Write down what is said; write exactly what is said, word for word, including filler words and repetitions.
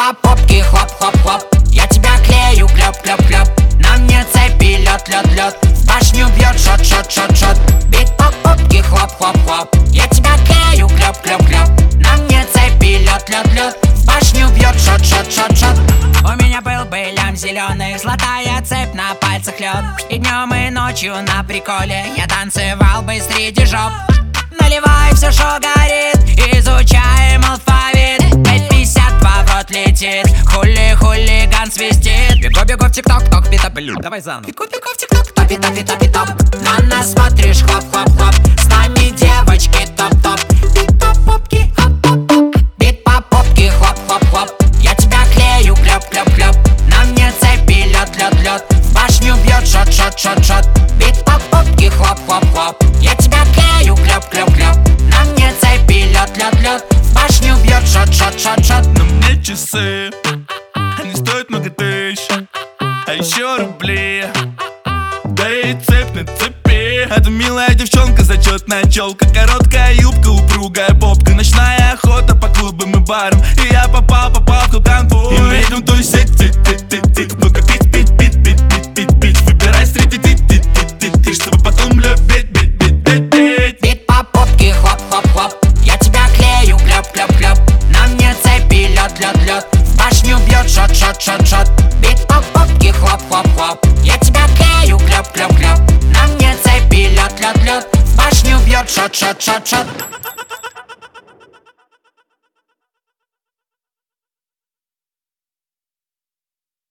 по попке, хлоп-хлоп-хлоп. Я тебя клею, клёп-клёп-клёп. На мне цепи, лёд-лёд-лёд. В башню бьет шот-шот-шот-шот. Бит по попке, хлоп-хлоп-хлоп. Я тебя клею, клёп-клёп-клёп. На мне цепи, лёд-лёд-лёд. В башню бьет шот-шот-шот-шот. У меня был бы лям зеленый, золотая цепь на пальцах лед. И днем, и ночью на приколе я танцевал бы среди жоп. Наливай все, что горит, изучаем алфавит. пять пятьдесят два в рот летит, хули хулиган свистит. Бегу-бегу в тик-ток, ток, пита, блю. Давай заново. Бегу-бегу в тик-ток, топи, топи, топи, топ. На нас смотришь, хлоп-хлоп-хлоп. С нами девочки топ-топ. Бит по попке, хоп-хоп-хоп. Бит по попке, хлоп-хлоп-хлоп. Я тебя клею, клёп-клёп-клёп. На мне цепи, лёд-лёд-лёд. В башню бьет шот-шот-шот-шот. Бит по попке, хлоп-хлоп-хлоп. Я тебя клею, клёп-клёп-клёп. На мне цепи, лёд-лёд-лёд. В башню бьет шот-шот-шот-шот. На мне часы, они стоят много тысяч, а еще рубли. Да и цепь на цепи. Это милая девчонка, зачетная челка, короткая юбка, упругая попка. Ночная охота по клубам и барам. И я попал, попал в конфу. И мы идем тусить, тик-тик-тик-тик. Ну-ка пить, пить, пить, пить, пить, пить, пить. Выбирай среди ти-ти-ти-ти-ти, чтобы потом любить, бить, бить, бить, бить. Бит по попке, хлоп-хлоп-хлоп. Я тебя клею, клёп-клёп-клёп. На мне цепи, лёд-лёд-лёд. В башню бьет шот-шот-шот-шот. Бит по попке, хлоп-хлоп-хлоп. Я тебя клею, клёп-клёп-клёп. На мне цепи, лёд-лёд-лёд. В башню бьет шот-шот-шот-шот.